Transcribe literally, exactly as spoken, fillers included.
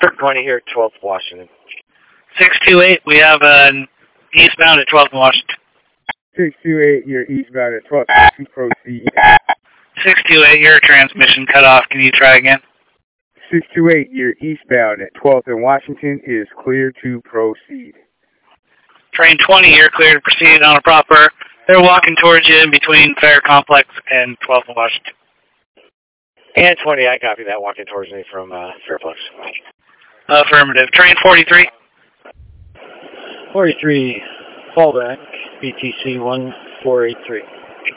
twenty here, twelfth Washington. six two eight, we have an eastbound at twelfth Washington. six two eight, you're eastbound at twelfth, to proceed. six two eight, your transmission cut off. Can you try again? six two eight, you're eastbound at twelfth and Washington is clear to proceed. Train twenty, you're clear to proceed on a proper. They're walking towards you in between Fair Complex and twelfth and Washington. And twenty, I copy that, walking towards me from uh, Fairplex. Affirmative. Train forty-three. forty-three, fallback, B T C one four eight three.